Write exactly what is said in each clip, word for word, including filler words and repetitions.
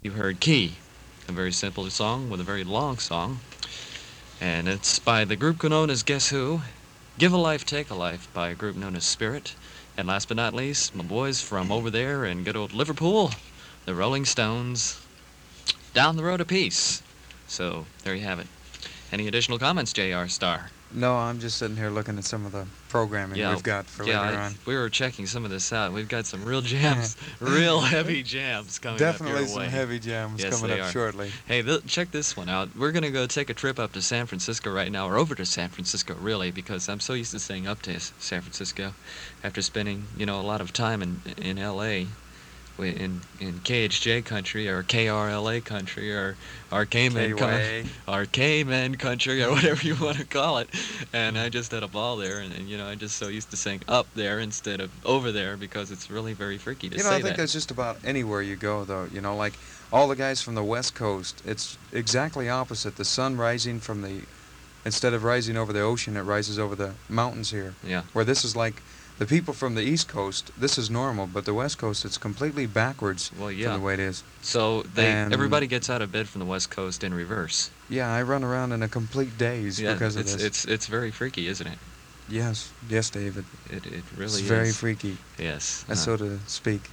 You heard Key, a very simple song with a very long song, and it's by the group known as Guess Who. Give a Life, Take a Life by a group known as Spirit. And last but not least, my boys from over there in good old Liverpool, the Rolling Stones, Down the Road a Peace. So there you have it. Any additional comments, J R. Star? No, I'm just sitting here looking at some of the programming Yeah, we've got for yeah. later I, on. we were checking some of this out. We've got some real jams, real heavy jams coming up your Definitely some way. heavy jams Yes, coming they up are. shortly. Hey, th- check this one out. We're gonna go take a trip up to San Francisco right now, or over to San Francisco, really, because I'm so used to saying up to S- San Francisco, after spending, you know, a lot of time in in L A, wi- in in K H J country or K R L A country or or K-Men co- K Y A. or K-Men country or whatever you want to call it. And I just had a ball there, and, and you know, I'm just so used to saying up there instead of over there because it's really very freaky to You know, I say think that. that's just about anywhere you go, though. You know, like all the guys from the West Coast, it's exactly opposite. The sun rising from the, instead of rising over the ocean, it rises over the mountains here. Yeah. Where this is like, the people from the East Coast, this is normal, but the West Coast, it's completely backwards Well, from yeah. the way it is. So they And everybody gets out of bed from the West Coast in reverse. yeah, I run around in a complete daze Yeah, because of it's this. it's it's very freaky, isn't it? Yes, yes, David. It it It's really very is. freaky, Yes. uh, uh, so to speak.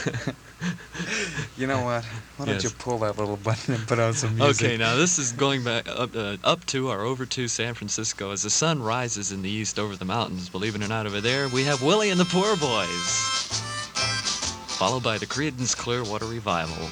You know what? Why don't you Yes. pull that little button and put on some music? Okay, now this is going back up, uh, up to or over to San Francisco as the sun rises in the east over the mountains. Believe it or not, over there we have Willie and the Poor Boys, followed by the Creedence Clearwater Revival.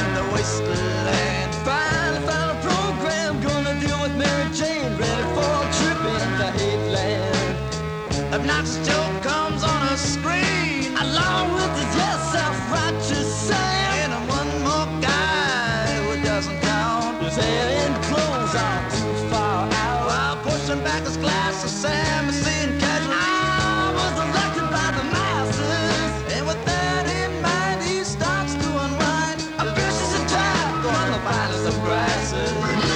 in the wasteland. Finally found a program gonna deal with Mary Jane, ready for a trip into hate land. Obnoxious Joe comes on a screen, along with his yes, self-righteous Sam, and one more guy who doesn't count, whose hair and clothes are too far out. While pushing back his glass of Sam is seeing casual. I was elected by the masses, and with that in mind, he starts to unwind a vicious attack on the finest of grasses.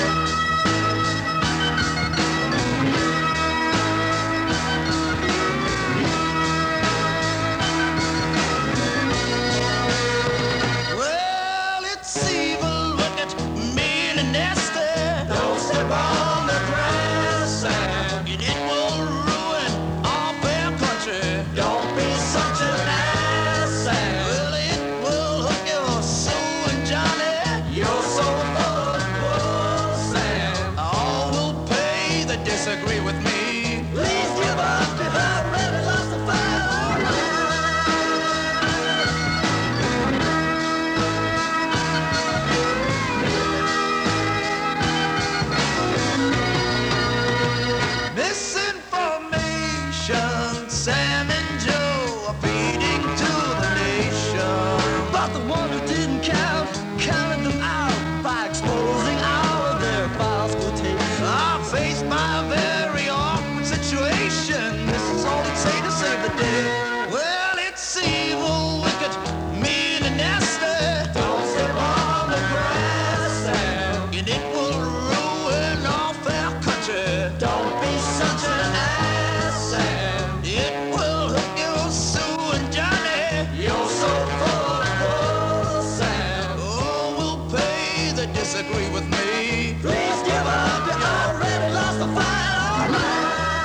Well, it's evil, wicked, mean, and nasty. Don't step on the grass, Sam, and it will ruin our fair country. Don't be such an ass, Sam. Well, it will hook your Sue and Johnny. You're so full of bull, Sam. All will pay that disagree with me. Please give up, you've already lost the fight. Misinformation, Sam and Joe are feeding to the nation. But the one who didn't count, counted them out by exposing all of their false quotations. Are faced by a very awkward situation. This is all they'd say to save the day. Well, it's evil, wicked, mean, and nasty. Don't step on the grass, Sam, and it will ruin our fair country. Don't be such an ass, Sam. It will hook you, Sue and Johnny. You're so full of bull, Sam. Oh, we'll pay that disagree with me. Please give up, you already lost the fight. All right.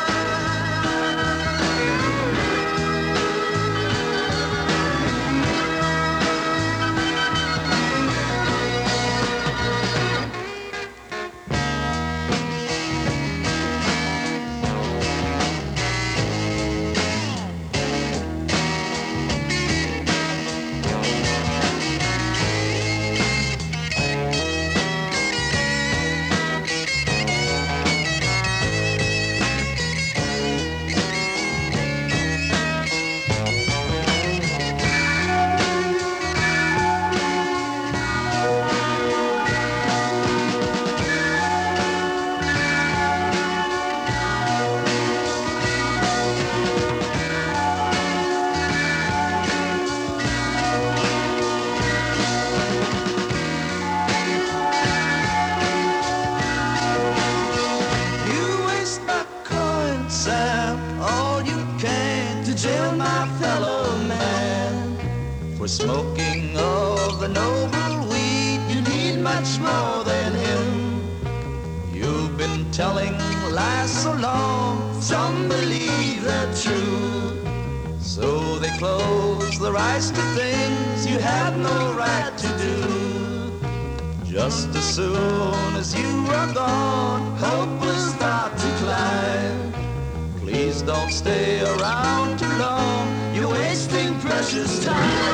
You waste my coin, Sam, all you can to jail my fellow man. For smoking of the noble weed, you need much more than him. You've been telling lies so long, some believe they're true. So they close their eyes to things you have no right to do. Just as soon as you are gone, hope will start to climb. Please don't stay around too long, you're wasting precious time.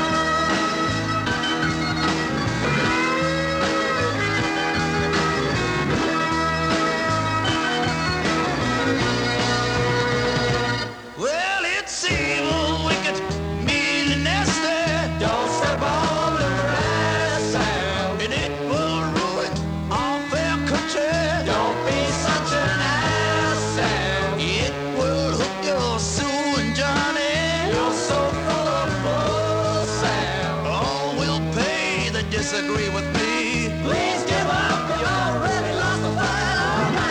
Well, it's evil, wicked, mean, and nasty. Don't step on the grass, Sam, and it will ruin our fair country. Don't be such an ass, Sam. It will hook your Sue and Johnny. You're so full of bull, Sam. All will pay that disagree with me. Please give up, you already lost the fight. All right.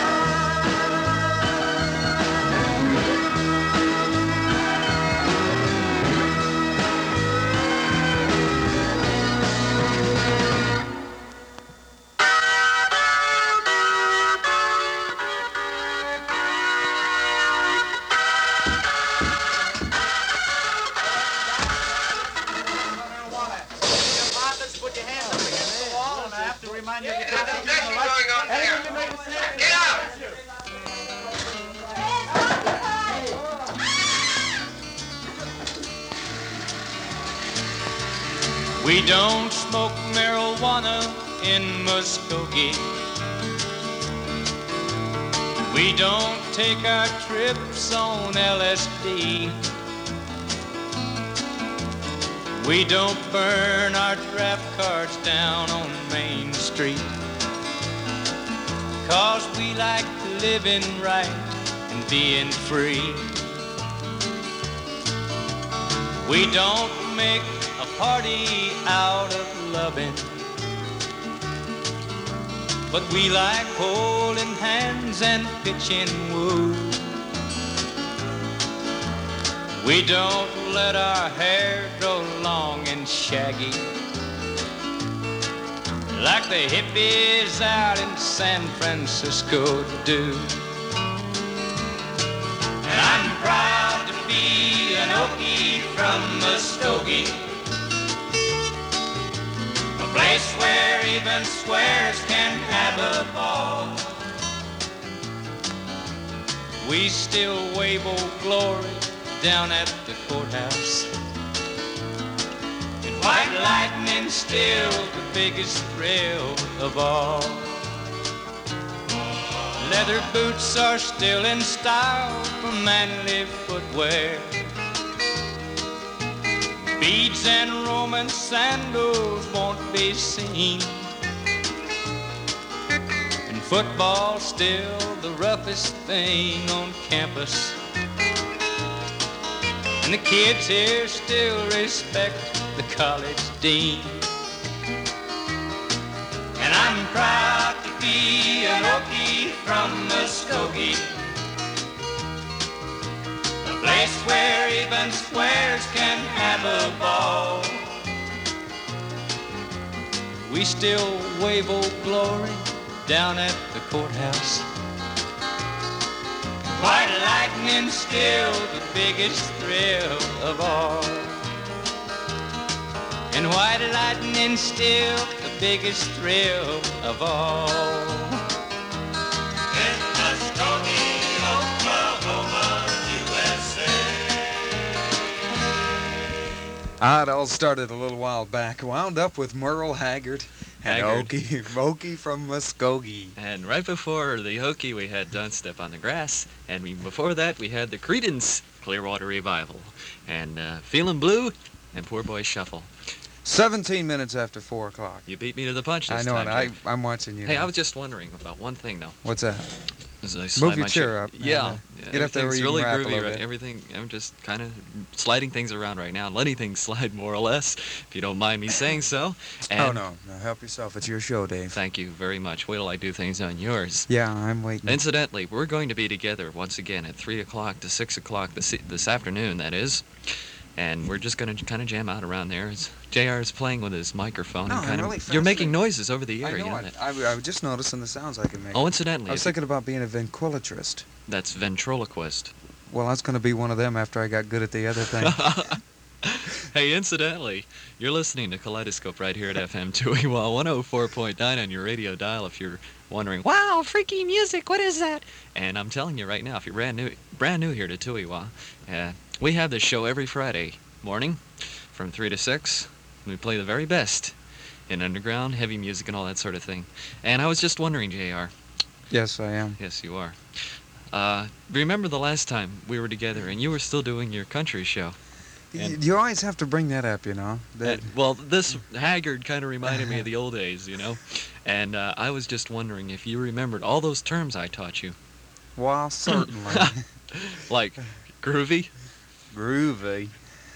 We don't smoke marijuana marijuana in Muskogee. We don't take our trips on L S D. We don't burn our draft cards down on Main Street. 'Cause we like living right and being free. We don't make a party out of loving, but we like holding hands and pitching woo. We don't let our hair grow long and shaggy like the hippies out in San Francisco do. And I'm proud to be an Okie from Muskogee, a place where even squares can have a ball. We still wave Old Glory down at the courthouse, and white lightning's still the biggest thrill of all. Leather boots are still in style for manly footwear. Beads and Roman sandals won't be seen, and football's still the roughest thing on campus. And the kids here still respect the college dean. And I'm proud to be an Okie from Muskogee, a place where even squares can have a ball. We still wave Old Glory down at the courthouse. White lightning's still the biggest thrill of all. And white lightning's still the biggest thrill of all. In Muskogee, Oklahoma, U S A. Ah, it all started a little while back. Wound up with Merle Haggard and Haggard. Okie, Okie from Muskogee. And right before the Hokie, we had Don't Step on the Grass. And we, before that, we had the Creedence Clearwater Revival. And uh, Feelin' Blue and Poor Boy Shuffle. Seventeen minutes after four o'clock. You beat me to the punch this I know, time. and I, Jake. I'm watching you. Hey, now. I was just wondering about one thing, though. What's that? As I slide Move your my chair up. Yeah. and, uh, yeah, Get up there where everything's you really can rap a groovy little right. bit. Everything, I'm just kind of sliding things around right now, letting things slide more or less, if you don't mind me saying so. And Oh, no. No, help yourself. It's your show, Dave. Thank you very much. Wait till I do things on yours. Yeah, I'm waiting. Incidentally, we're going to be together once again at three o'clock to six o'clock this, e- this afternoon, that is. And we're just going to kind of jam out around there. It's, J R is playing with his microphone. No, and I'm kind really of, you're making fascinated. noises over the air. I you know. know I, that? I, I was just noticing the sounds I can make. Oh, incidentally, I was if you- thinking about being a ventriloquist. that's ventriloquist. Well, I was going to be one of them after I got good at the other thing. Hey, incidentally, you're listening to Kaleidoscope right here at F M Tuiwa one oh four point nine on your radio dial if you're wondering, wow, freaky music, what is that? And I'm telling you right now, if you're brand new brand new here to Tuiwa, uh, we have this show every Friday morning from three to six. We play the very best in underground, heavy music, and all that sort of thing. And I was just wondering, J R, Yes, I am. yes, you are. Uh, remember the last time we were together and you were still doing your country show? Y- And- you always have to bring that up, you know. That, And- well, this Haggard kind of reminded me of the old days, you know? And uh, I was just wondering if you remembered all those terms I taught you. well, certainly. Like groovy. Groovy.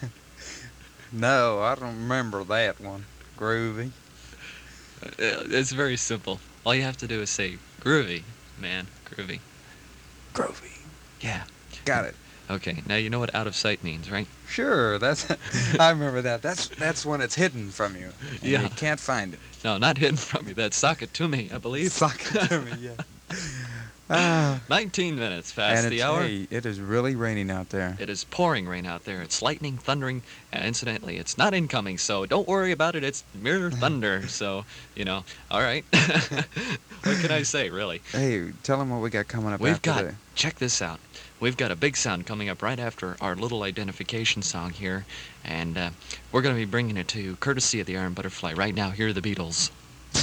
No, I don't remember that one. Groovy. Uh, It's very simple. All you have to do is say groovy, man, groovy. Groovy. Yeah. Got it. Okay, now you know what out of sight means, right? Sure, that's. I remember that. That's that's when it's hidden from you. and Yeah. You can't find it. No, not hidden from you. That's sock it to me, I believe. Suck it to me, yeah. Ah, nineteen minutes past and the it's, hour. hey, it is really raining out there. It is pouring rain out there. It's lightning, thundering, and incidentally, it's not incoming, so don't worry about it. It's mere thunder. So, you know, all right. What can I say, really? Hey, tell them what we got coming up We've after got, the... check this out. We've got a big sound coming up right after our little identification song here, and uh, we're going to be bringing it to you courtesy of the Iron Butterfly. Right now, here are the Beatles.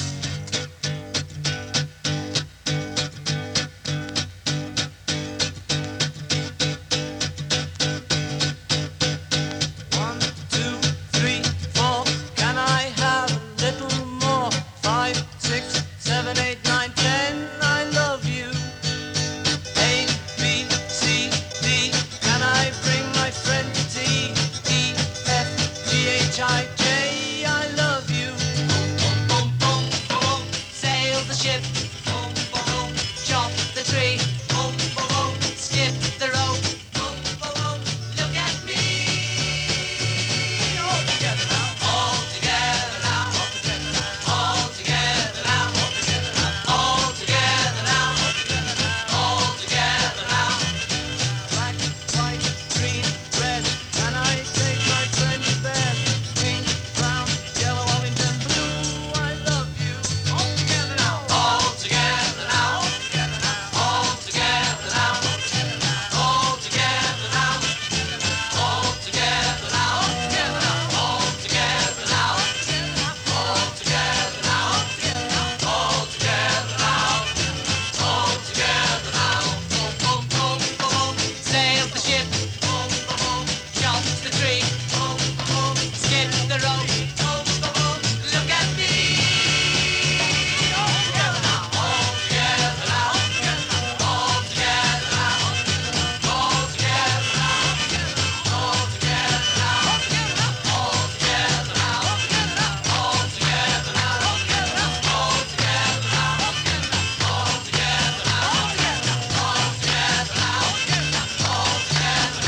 One, two, three, four. Can I have a little more? Five, six, seven, eight, nine, ten. I love you. A, B, C, D. Can I bring my friend to tea? E, F, G, H, I, J. I love you. Boom, boom, boom, boom, boom. Sail the ship. Boom, boom, boom. Chop the tree. Boom, boom, boom. Skip the rope. Boom, boom, boom. Look at me. All together now. All together now. All together now. All together now. All together now. Black, white, green, red. Can I take my friend to bed? Pink, brown, yellow, orange, and blue. I love you. All together now. All together now. All together now. All together now. All together now. All together now. All together now. All together now. All together now. Boom, boom, boom, boom, boom. Sail the ship. Boom, boom, boom. Chop the tree. Boom, boom, boom. Skip the rope. Boom, boom, boom. Look at me. All together now. All together now. All together now. All together now. All together now. All together now. All together now. All together now. All together now. All together now. All together now. All together now. All together now. All together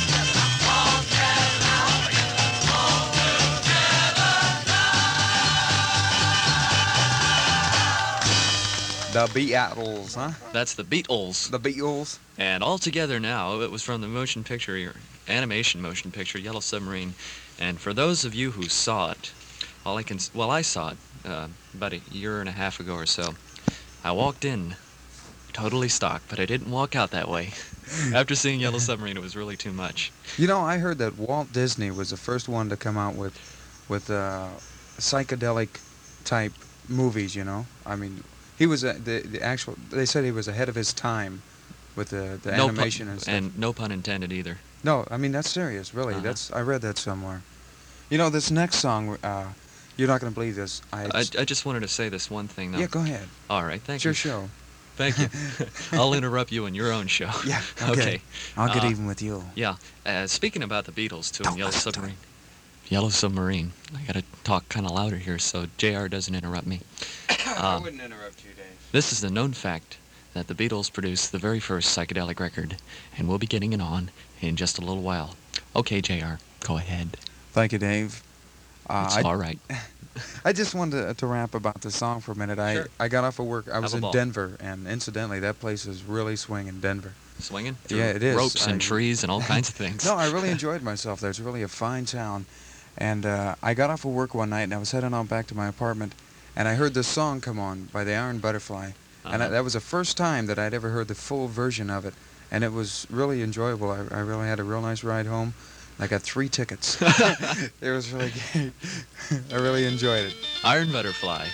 The Beatles, huh? That's the Beatles. The Beatles. And all together now, it was from the motion picture, or animation motion picture, Yellow Submarine. And for those of you who saw it, all I can, s- well, I saw it uh, about a year and a half ago or so. I walked in totally stock, but I didn't walk out that way. After seeing Yellow Submarine, it was really too much. You know, I heard that Walt Disney was the first one to come out with, with uh, psychedelic type movies. You know, I mean, he was a, the the actual. They said he was ahead of his time with the the No animation pun, and stuff. and no pun intended either. No, I mean that's serious, really. Uh-huh. That's I read that somewhere. You know, this next song, uh, you're not going to believe this. I, I, I just wanted to say this one thing, though. yeah, go ahead. All right, thank It's your you. show. Thank you. I'll interrupt you in your own show. Yeah. Okay. Okay. I'll get Uh, even with you. Yeah. Uh, speaking about the Beatles, too, Don't and Yellow listen to Submarine. Yellow Submarine. I gotta talk kind of louder here so J R doesn't interrupt me. I Um, wouldn't interrupt you, Dave. This is the known fact that the Beatles produced the very first psychedelic record, and we'll be getting it on in just a little while. Okay, J R, go ahead. Thank you, Dave. Uh, It's I, all right. I just wanted to, to rap about the song for a minute. I, Sure. I got off of work. I was a in ball. Denver, and incidentally, that place is really swinging, Denver. Swinging through Yeah, it is. ropes and I- trees and all kinds of things. No, I really enjoyed myself there. It's really a fine town. And uh, I got off of work one night, and I was heading on back to my apartment, and I heard this song come on by the Iron Butterfly. And I, Uh-huh. that was the first time that I'd ever heard the full version of it. And it was really enjoyable. I, I really had a real nice ride home. I got three tickets. It was really great. I really enjoyed it. Iron Butterfly.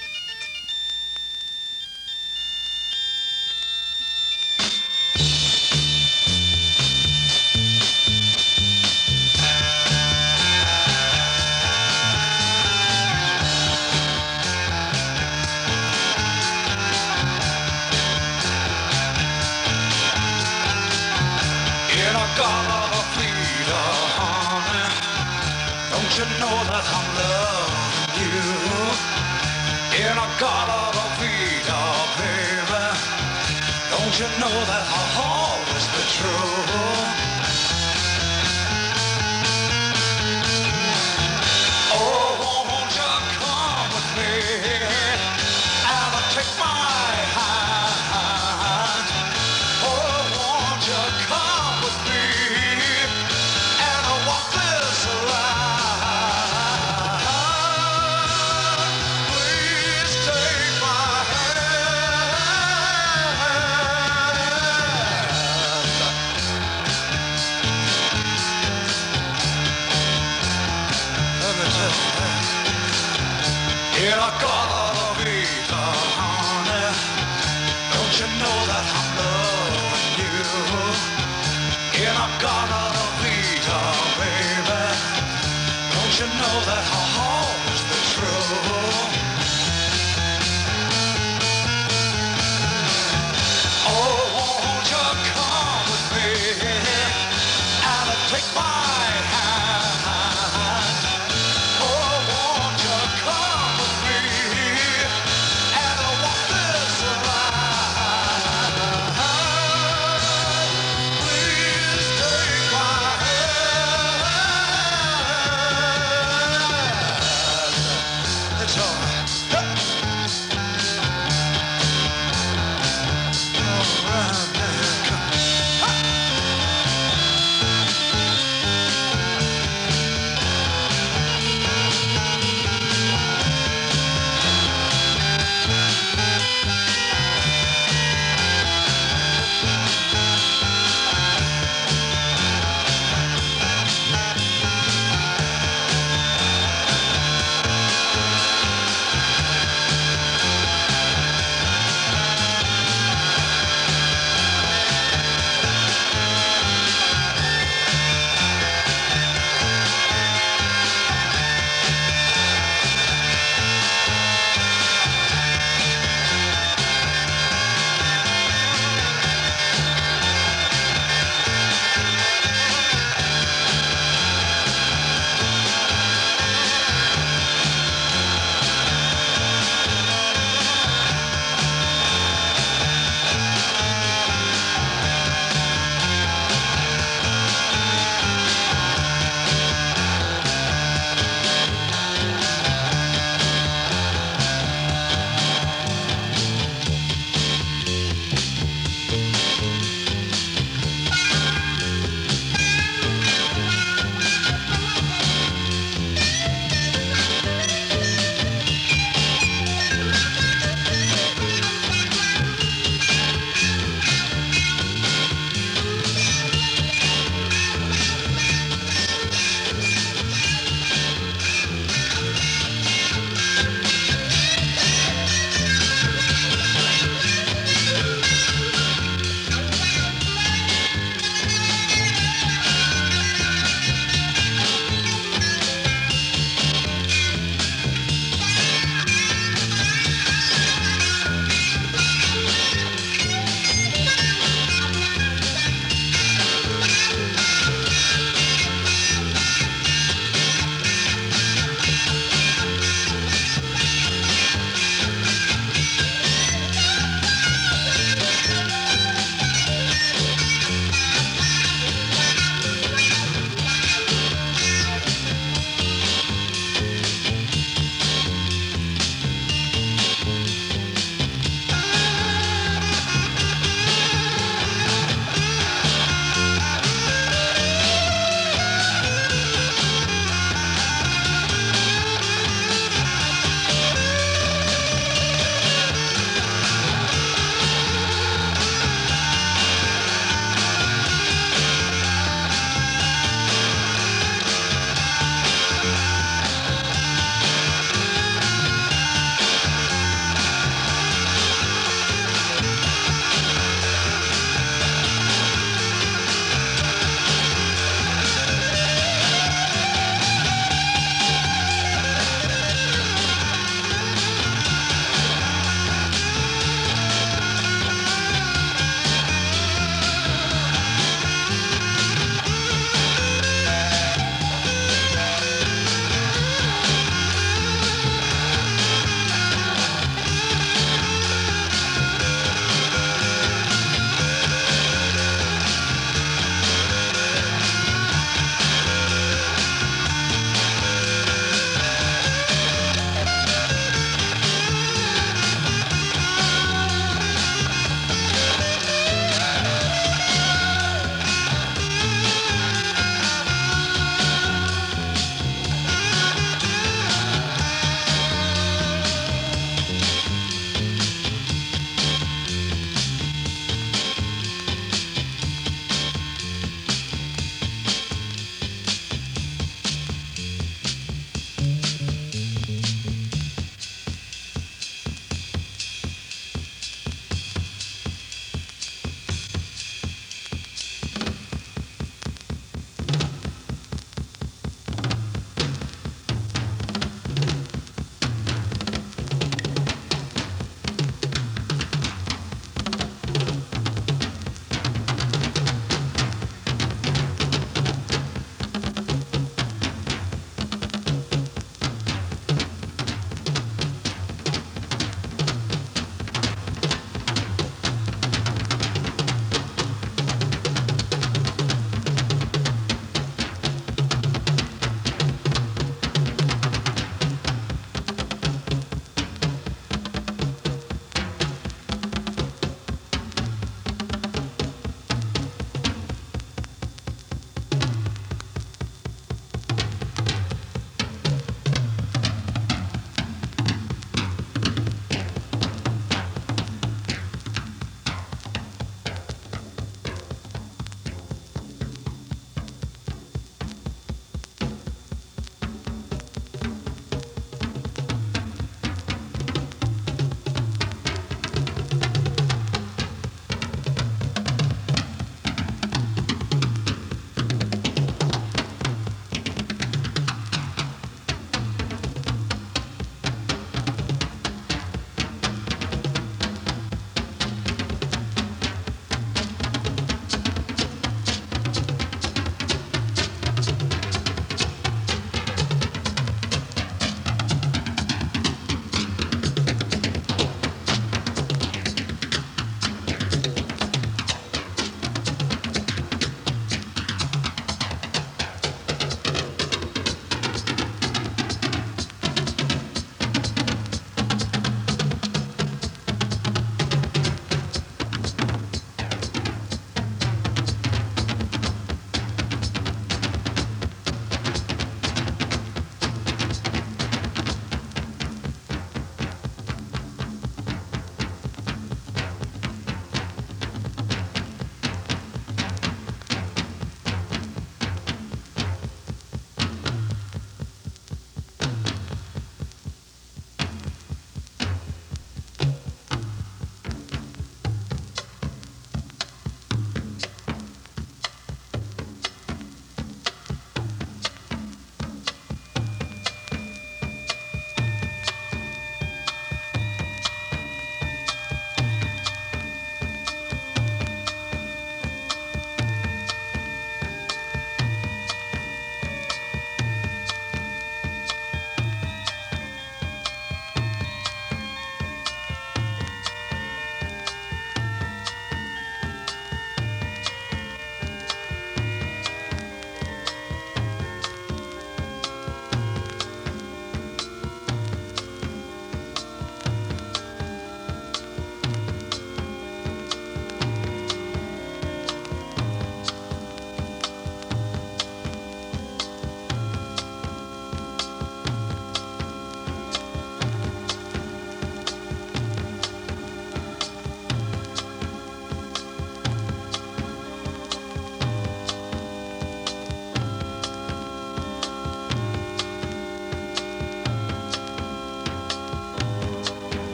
In a garden of freedom, honey, don't you know that I'm loving you? In a garden of freedom, baby, don't you know that I'll always be true? Oh, won't you come with me and take my hand? Don't you know that I'm loving you? In a garden of Vita, baby. Don't you know that I'll always be true? Oh, won't you come with me and take my hand? Oh, won't you come with me and walk this line? Please take my hand. It's all right. All right, now, come.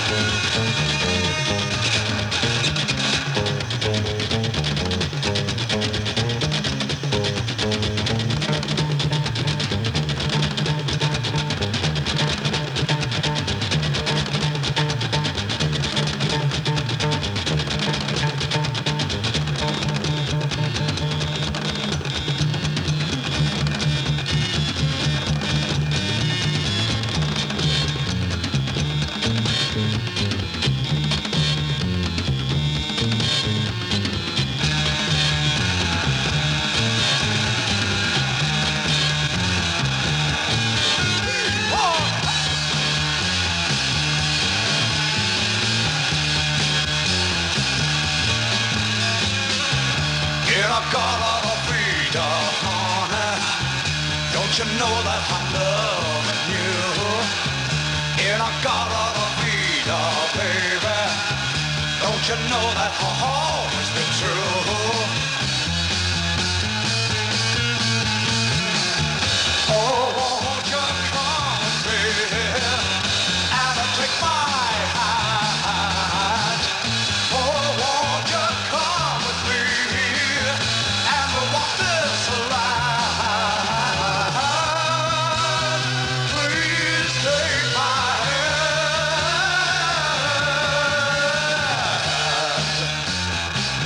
In a garden of freedom, honey. Don't you know that I'm loving you? In a garden of freedom, baby. Don't you know that I'll always be true? Oh, won't you come with me and take my hand? Oh, won't you come with me and we'll walk this line? Please take my hand.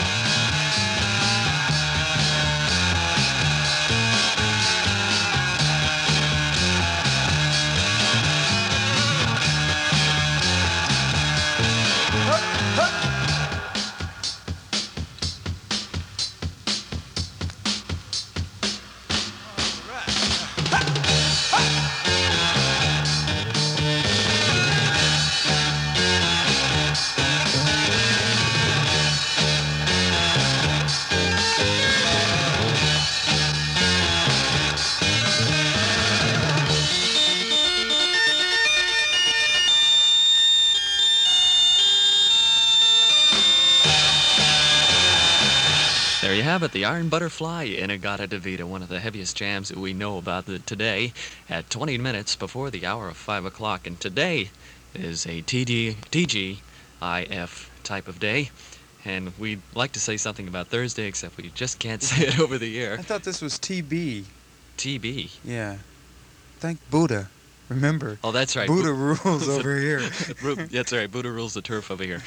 There you have it, the Iron Butterfly Inagata Devita, one of the heaviest jams that we know about the, today, at twenty minutes before the hour of five o'clock. And today is a T D, T G I F type of day. And we'd like to say something about Thursday, except we just can't say it over the I air. thought this was T B. T B. Yeah. Thank Buddha. Remember, Oh, that's right. Buddha rules over here. Ru- That's right. Buddha rules the turf over here.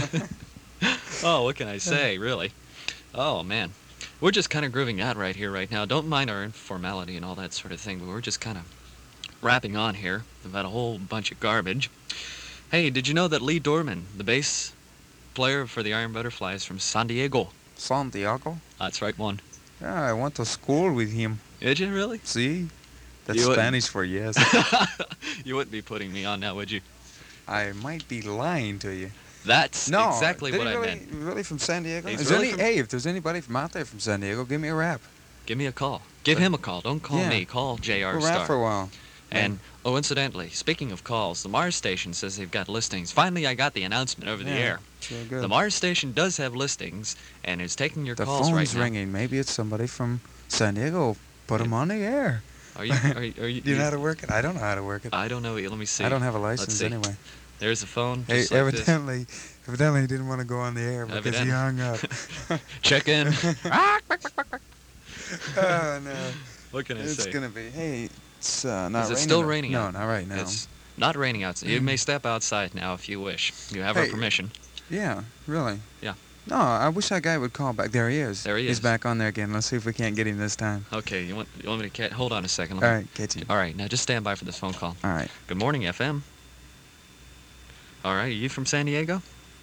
Oh, what can I say, really? Oh, man. We're just kind of grooving out right here, right now. Don't mind our informality and all that sort of thing, but we're just kind of wrapping on here. We've had a whole bunch of garbage. Hey, did you know that Lee Dorman, the bass player for the Iron Butterfly, is from San Diego? Santiago? That's right, one. Yeah, I went to school with him. Did you really? See? That's You wouldn't- Spanish for yes. You wouldn't be putting me on now, would you? I might be lying to you. That's No, exactly did what he I really, meant. really from San Diego? He's Is really any, from- hey, if there's anybody from out there from San Diego, give me a rap. Give me a call. Give him a call. Don't call Yeah. me. Call J R We'll Star. rap for a while. And, oh, incidentally, speaking of calls, the Mars station says they've got listings. Finally, I got the announcement over the Yeah, air. Sure good. The Mars station does have listings and is taking your The calls phone's right now. ringing. Maybe it's somebody from San Diego. Put them on the air. Are you? Are you? Are you, Do you know how to work it? I don't know how to work it. I don't know. Let me see. I don't have a Let's license see. anyway. There's the phone. Hey, Just like this. evidently, evidently he didn't want to go on the air because he hung up. Check in. Oh no! What can I It's say? gonna be. Hey, it's uh, not Is it raining. still out- raining No, out? not right now. It's not raining outside. You may step outside now if you wish. You have our Hey. permission. Yeah, really. Yeah. No, I wish that guy would call back. There he is. There he He's is. back on there again. Let's see if we can't get him this time. Okay. You want? You want me to? Ca- hold on a second. All Let me- right, catch him. All right. Now just stand by for this phone call. All right. Good morning, F M. All right. Are you from San Diego?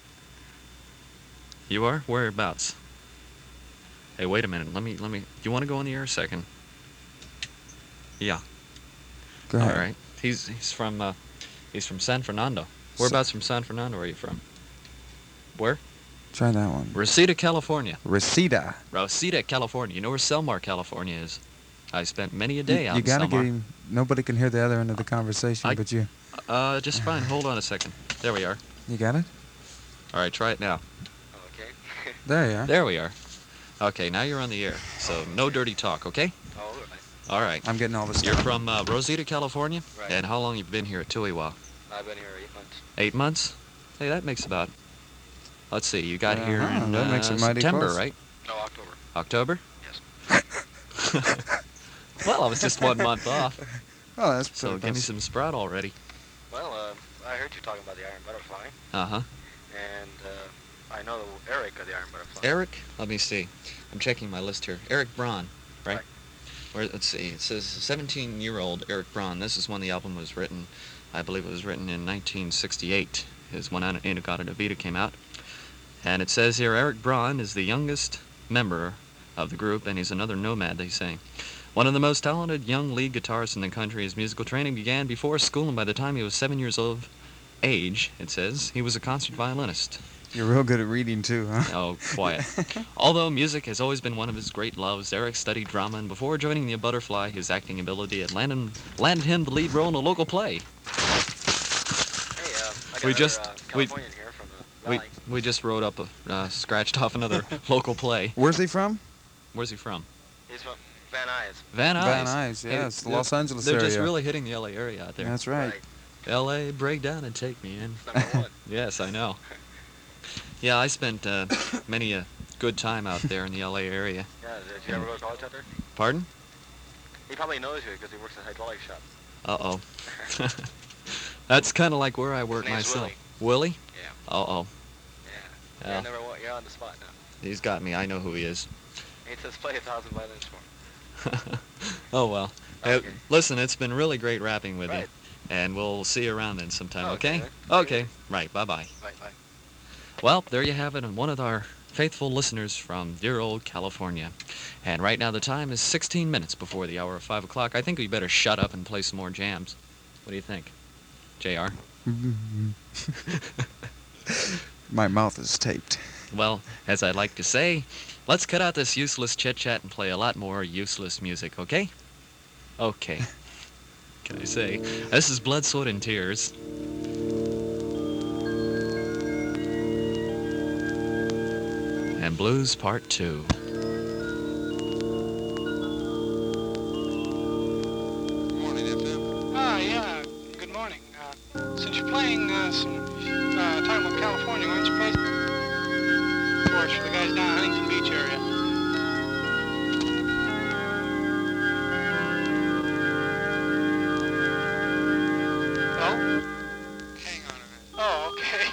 You are? Whereabouts? Hey, wait a minute. Let me. Let me. You want to go on the air a second? Yeah. Go ahead. All right. He's he's from uh, he's from San Fernando. Whereabouts from San Fernando are you from? Where? Try that one. Reseda, California. Reseda. Reseda, California. You know where Selmar, California is? I spent many a day you out you in gotta Selmar. get him. Nobody can hear the other end of the conversation I- but you. Uh, just fine. Hold on a second. There we are. You got it? All right, try it now. Okay. There you are. There we are. Okay, now you're on the air. So no dirty talk, okay? All right. All right. I'm getting all this You're stuff. from uh, Rosita, California? Right. And how long you been here at Tuiwa? I've been here eight months. Eight months? Hey, that makes about. Let's see. You got here Uh-huh, in that makes uh, it mighty September, close. right? No, October. October? Yes. Well, I was just one month off. Oh, that's So pretty give me close. some sprout already. Well, uh, I heard you talking about the Iron Butterfly, Uh huh. and uh, I know Eric of the Iron Butterfly. Eric, let me see. I'm checking my list here. Eric Braun, right? Right. Where, let's see. It says seventeen-year-old Eric Braun. This is when the album was written. I believe it was written in nineteen sixty-eight. Is when In-A-Gadda-Da-Vida came out. And it says here, Eric Braun is the youngest member of the group, and he's another nomad, they say. One of the most talented young lead guitarists in the country. His musical training began before school, and by the time he was seven years of age, it says, he was a concert violinist. You're real good at reading too, huh? Oh, quiet. Although music has always been one of his great loves, Eric studied drama, and before joining the Butterfly, his acting ability had landed, landed him the lead role in a local play. Hey, uh, I got We another, just- uh, we- Californian here from the We valley. we just wrote up, a, uh, scratched off another local play. Where's he from? Where's he from? He's from Van Nuys. Van Nuys. Van Nuys, Hey, yeah, it's the they're- Los Angeles They're area. just really hitting the L A area out there. That's right. L A, break down and take me in. It's number one. Yes, I know. Yeah, I spent uh, many a good time out there in the L A area. Yeah, did you ever go to college out there? Pardon? He probably knows you because he works in a hydraulic shop. Uh-oh. That's kind of like where I work name's myself. Willie? Yeah. Uh-oh. Yeah. Yeah. You're, number one, you're on the spot now. He's got me. I know who he is. He says play a thousand violins for him. Oh, well. Hey, Okay. listen, it's been really great rapping with you. Right. And we'll see you around then sometime, Okay, okay? man. Okay. Right, bye-bye. Bye, bye. Well, there you have it, and one of our faithful listeners from dear old California. And right now the time is sixteen minutes before the hour of five o'clock. I think we better shut up and play some more jams. What do you think, J R? My mouth is taped. Well, as I like to say, let's cut out this useless chit-chat and play a lot more useless music, okay? Okay. Can I say? This is Blood, Sweat, and Tears. And Blues Part two. Morning, F M. Ah, yeah. Good morning. Uh, since you're playing uh, some uh, talking about California, why don't you play for us for the guys down in Huntington Beach area? Oh? Hang on a minute. Oh, okay.